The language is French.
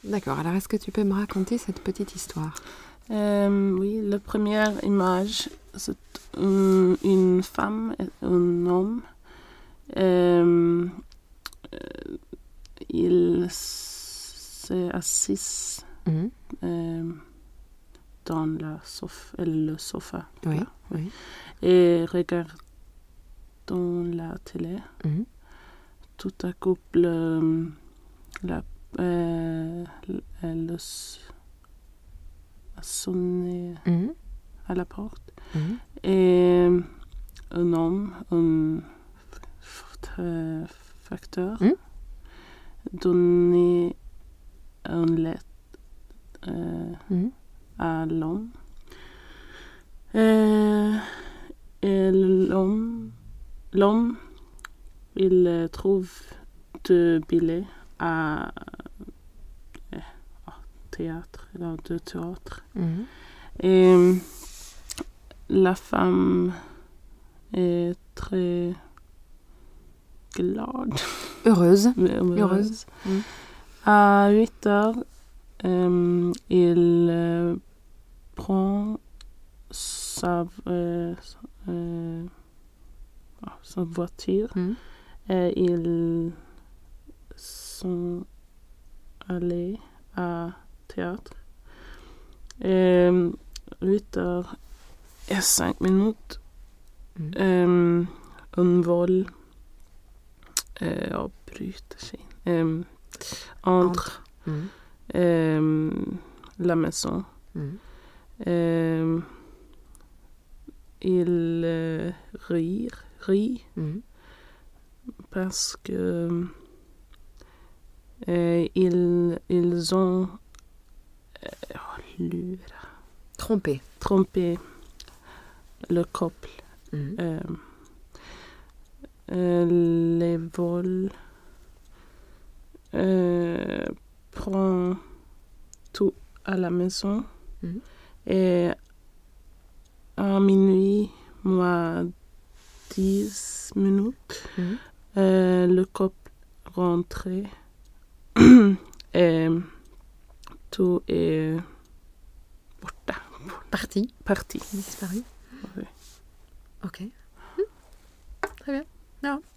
D'accord, alors est-ce que tu peux me raconter cette petite histoire? Oui, la première image, c'est une femme et un homme. Ils s'assisent dans le sofa. Oui, Là, oui. Et regardent la télé. Tout à coup, a sonné à la porte. Et un homme, un facteur, donnait une lettre à l'homme. Et l'homme, il trouve deux billets à théâtre, de théâtre. Et la femme est très glad. Heureuse. À 8 heures, il prend sa voiture et ils sont allés à théâtre. 8h05, un vol avbryter sig entre la maison. Il rit parce que ils ont trompé le couple. Les vols prend tout à la maison et à minuit, moins 10 minutes, le couple rentrait et tout est Parti. parti. Disparu. Oui. Ok. Très bien. Ja.